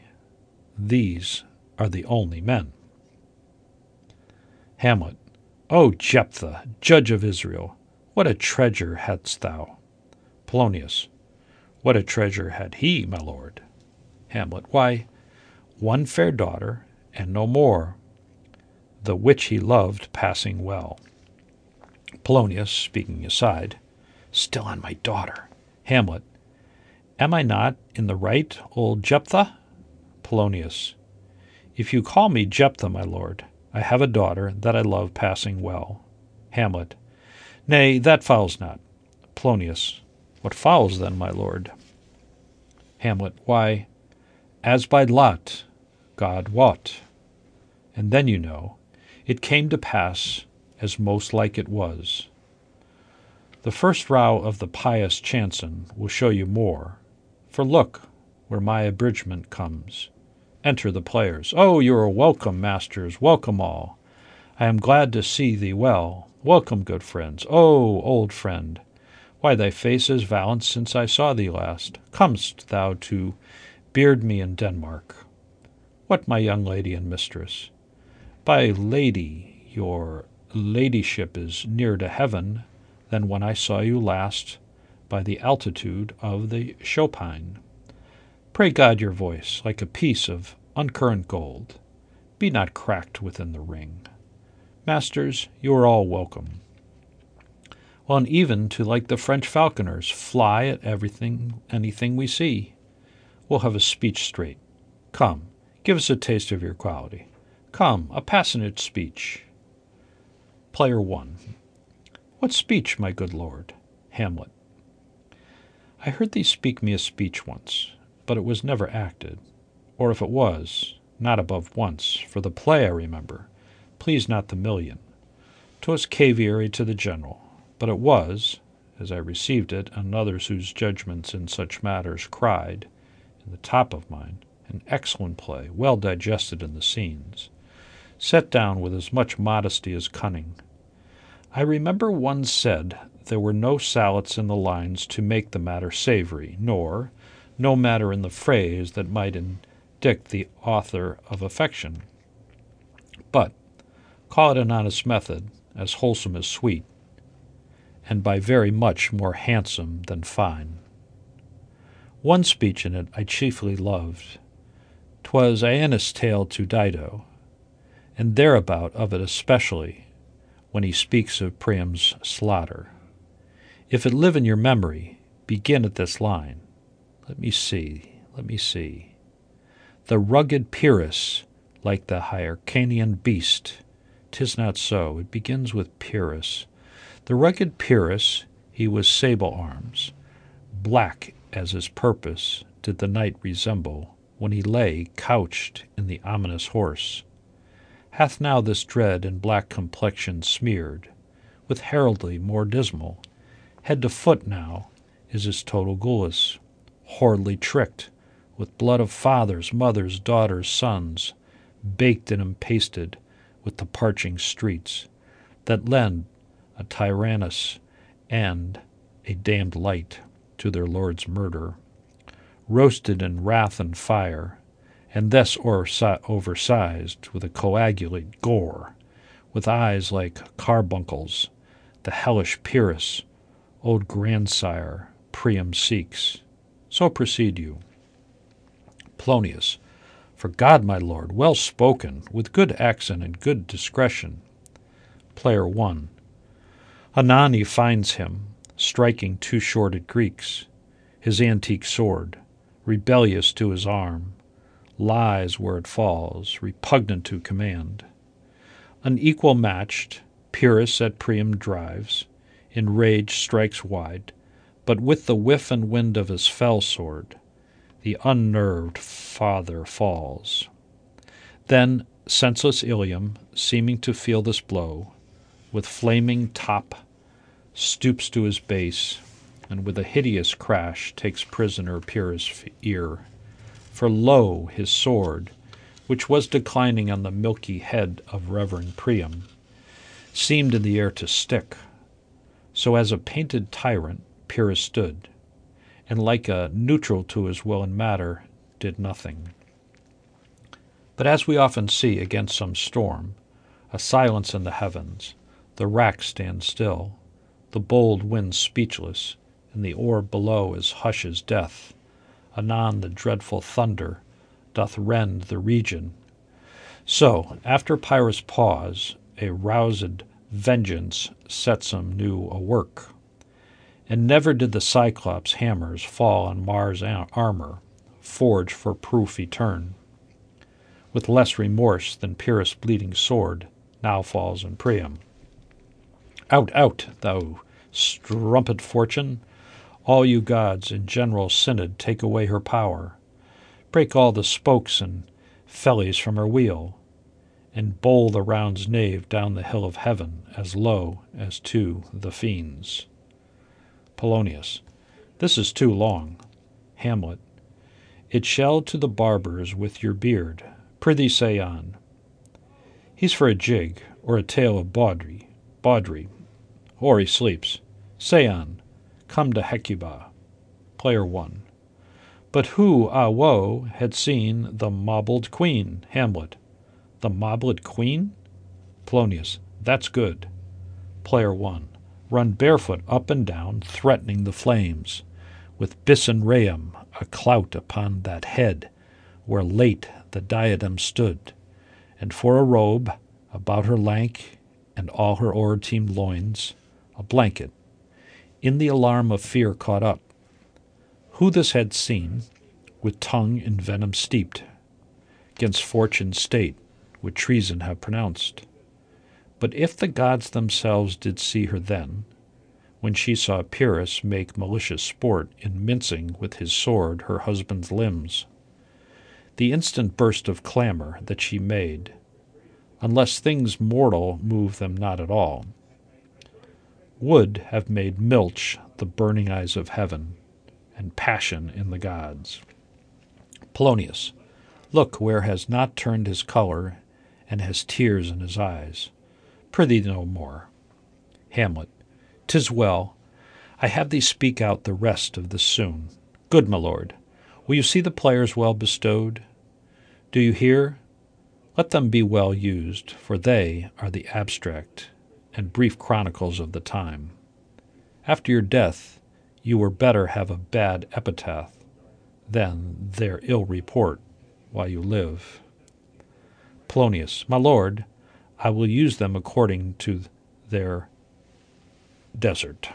these are the only men. Hamlet. O Jephthah, judge of Israel, what a treasure hadst thou? Polonius. What a treasure had he, my lord? Hamlet. Why, one fair daughter, and no more, the which he loved passing well. Polonius, speaking aside. Still on my daughter. Hamlet. Am I not in the right, old Jephthah? Polonius. If you call me Jephthah, my lord, I have a daughter that I love passing well. Hamlet. Nay, that follows not. Polonius. What follows then, my lord? Hamlet. Why, as by lot, God wot. And then, you know, it came to pass as most like it was. The first row of the pious chanson will show you more, for look where my abridgment comes. Enter the players. Oh, you are welcome, masters, welcome all. I am glad to see thee well. Welcome, good friends. Oh, old friend, why thy face is valiant since I saw thee last. Comest thou to beard me in Denmark? What, my young lady and mistress? By lady, your ladyship is nearer to heaven than when I saw you last by the altitude of the Chopine. Pray God your voice, like a piece of uncurrent gold, be not cracked within the ring. Masters, you are all welcome. Well, and even to like the French falconers, fly at everything, anything we see. We'll have a speech straight. Come, give us a taste of your quality. Come, a passionate speech. Player one. What speech, my good lord? Hamlet. I heard thee speak me a speech once, but it was never acted, or if it was, not above once, for the play I remember, pleased not the million. 'Twas caviary to the general, but it was, as I received it, and others whose judgments in such matters cried, in the top of mine, an excellent play, well digested in the scenes, set down with as much modesty as cunning. I remember one said there were no saliets in the lines to make the matter savory, nor no matter in the phrase that might indict the author of affection. But call it an honest method, as wholesome as sweet, and by very much more handsome than fine. One speech in it I chiefly loved. 'Twas Aeneas' tale to Dido, and thereabout of it especially, when he speaks of Priam's slaughter. If it live in your memory, begin at this line. Let me see, let me see. The rugged Pyrrhus, like the Hyrcanian beast. 'Tis not so. It begins with Pyrrhus. The rugged Pyrrhus, he was sable arms. Black as his purpose did the knight resemble, when he lay couched in the ominous horse. Hath now this dread and black complexion smeared, with heraldry more dismal. Head to foot now is his total gules, horridly tricked, with blood of fathers, mothers, daughters, sons, baked and empasted with the parching streets, that lend a tyrannous and a damned light to their lord's murder, roasted in wrath and fire, and thus oversized with a coagulate gore, with eyes like carbuncles, the hellish Pyrrhus, old grandsire, Priam seeks. So proceed you. Polonius. For God, my lord, well spoken, with good accent and good discretion. Player one. Anon he finds him, striking two shorted Greeks, his antique sword, rebellious to his arm, lies where it falls, repugnant to command. Unequal matched, Pyrrhus at Priam drives, in rage strikes wide, but with the whiff and wind of his fell sword, the unnerved father falls. Then senseless Ilium, seeming to feel this blow, with flaming top, stoops to his base, and with a hideous crash takes prisoner Pyrrhus' ear. For lo, his sword, which was declining on the milky head of reverend Priam, seemed in the air to stick. So as a painted tyrant Pyrrhus stood, and like a neutral to his will and matter, did nothing. But as we often see against some storm, a silence in the heavens, the rack stands still, the bold wind speechless, and the orb below is hush as death. Anon the dreadful thunder doth rend the region. So, after Pyrrhus' pause, a roused vengeance sets him new a work. And never did the Cyclops' hammers fall on Mars' armor, forged for proof etern. With less remorse than Pyrrhus' bleeding sword now falls on Priam. Out, out, thou strumpet fortune! All you gods in general synod take away her power. Break all the spokes and fellies from her wheel, and bowl the round's nave down the hill of heaven as low as to the fiends. Polonius. This is too long. Hamlet. It shall to the barbers with your beard. Prithee say on. He's for a jig, or a tale of bawdry, bawdry, or he sleeps. Say on. Come to Hecuba. Player one. But who, ah woe, had seen the mobled queen? Hamlet. The mobled queen? Polonius. That's good. Player one. Run barefoot up and down, threatening the flames, with Bisan Rheum a clout upon that head, where late the diadem stood, and for a robe about her lank and all her o'er-teemed loins, a blanket, in the alarm of fear caught up. Who this had seen, with tongue in venom steeped, 'gainst fortune's state would treason have pronounced. But if the gods themselves did see her then, when she saw Pyrrhus make malicious sport in mincing with his sword her husband's limbs, the instant burst of clamour that she made, unless things mortal move them not at all, would have made milch the burning eyes of heaven, and passion in the gods. Polonius. Look where has not turned his colour, and has tears in his eyes. Prithee no more. Hamlet. 'Tis well. I have thee speak out the rest of this soon. Good my lord, will you see the players well bestowed? Do you hear? Let them be well used, for they are the abstract and brief chronicles of the time. After your death you were better have a bad epitaph than their ill report while you live. Polonius. My lord, I will use them according to their desert.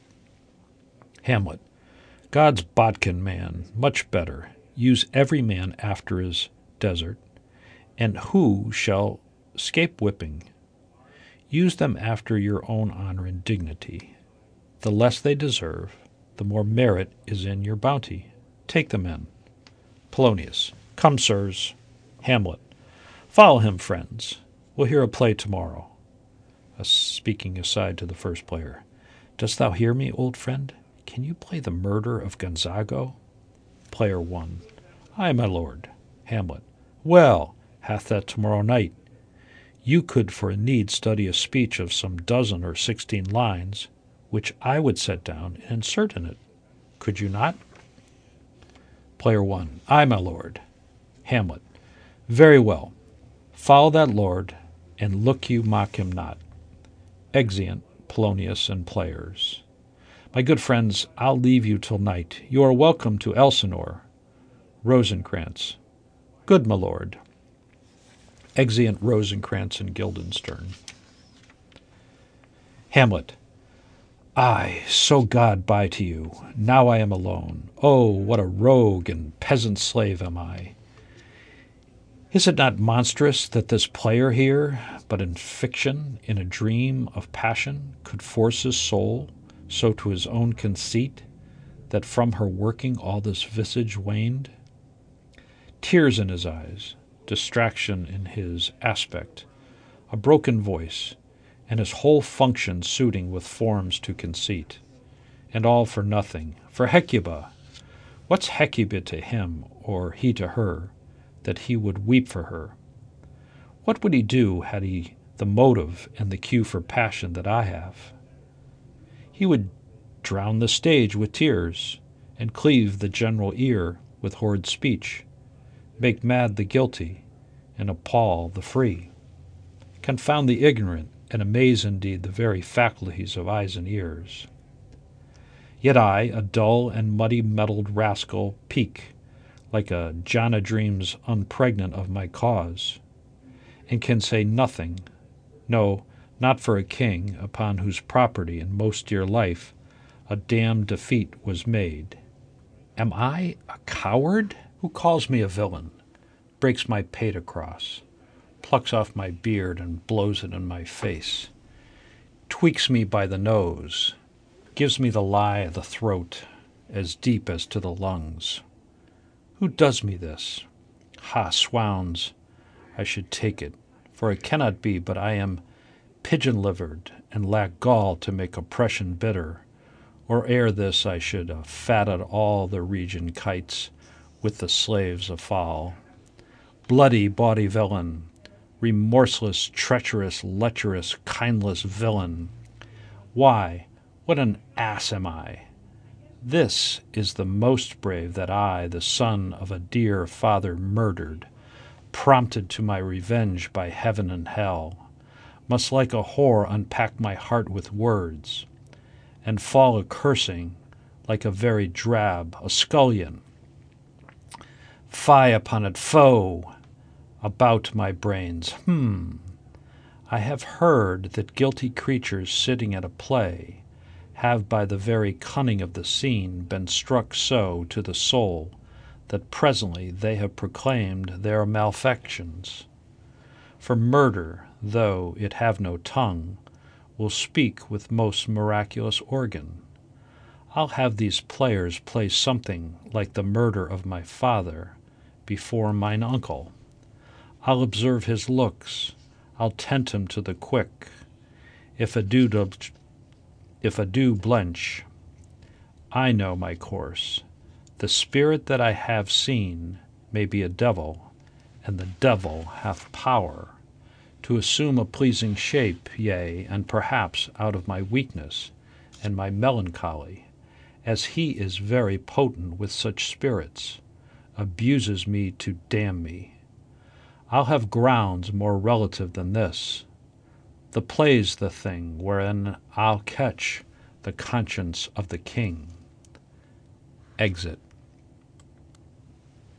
Hamlet. God's bodkin man, much better. Use every man after his desert. And who shall scape whipping? Use them after your own honor and dignity. The less they deserve, the more merit is in your bounty. Take them in. Polonius. Come, sirs. Hamlet. Follow him, friends. We'll hear a play tomorrow. Uh, speaking aside to the first player. Dost thou hear me, old friend? Can you play the murder of Gonzago? Player one. Aye, my lord. Hamlet. Well, hath that tomorrow night. You could for a need study a speech of some dozen or sixteen lines, which I would set down and insert in it. Could you not? Player one. Aye, my lord. Hamlet. Very well. Follow that lord, and look you mock him not. Exeunt Polonius and players. My good friends, I'll leave you till night. You are welcome to Elsinore. Rosencrantz. Good my lord. Exeunt Rosencrantz and Guildenstern. Hamlet. Aye, so God by to you. Now I am alone. Oh, what a rogue and peasant slave am I! Is it not monstrous that this player here, but in fiction, in a dream of passion, could force his soul so to his own conceit, that from her working all this visage waned? Tears in his eyes, distraction in his aspect, a broken voice, and his whole function suiting with forms to conceit, and all for nothing, for Hecuba. What's Hecuba to him, or he to her, that he would weep for her? What would he do had he the motive and the cue for passion that I have? He would drown the stage with tears, and cleave the general ear with horrid speech, make mad the guilty, and appall the free, confound the ignorant, and amaze indeed the very faculties of eyes and ears. Yet I, a dull and muddy-mettled rascal, peak, like a Jonadreams unpregnant of my cause, and can say nothing, no, not for a king, upon whose property and most dear life a damned defeat was made. Am I a coward? Who calls me a villain, breaks my pate across, plucks off my beard and blows it in my face, tweaks me by the nose, gives me the lie of the throat, as deep as to the lungs? Who does me this? Ha, swounds, I should take it, for it cannot be but I am pigeon-livered, and lack gall to make oppression bitter, or ere this I should have fatted all the region kites with the slaves of fowl. Bloody, bawdy villain, remorseless, treacherous, lecherous, kindless villain! Why, what an ass am I! This is the most brave that I, the son of a dear father murdered, prompted to my revenge by heaven and hell, must like a whore unpack my heart with words, and fall a-cursing like a very drab, a scullion. Fie upon it, foe! About my brains, hmm! I have heard that guilty creatures sitting at a play have by the very cunning of the scene been struck so to the soul that presently they have proclaimed their malefactions. For murder, though it have no tongue, will speak with most miraculous organ. I'll have these players play something like the murder of my father before mine uncle. I'll observe his looks, I'll tent him to the quick. If a dew, if a dew blench, I know my course. The spirit that I have seen may be a devil, and the devil hath power to assume a pleasing shape, yea, and perhaps out of my weakness and my melancholy, as he is very potent with such spirits, abuses me to damn me. I'll have grounds more relative than this. The play's the thing wherein I'll catch the conscience of the king. Exit.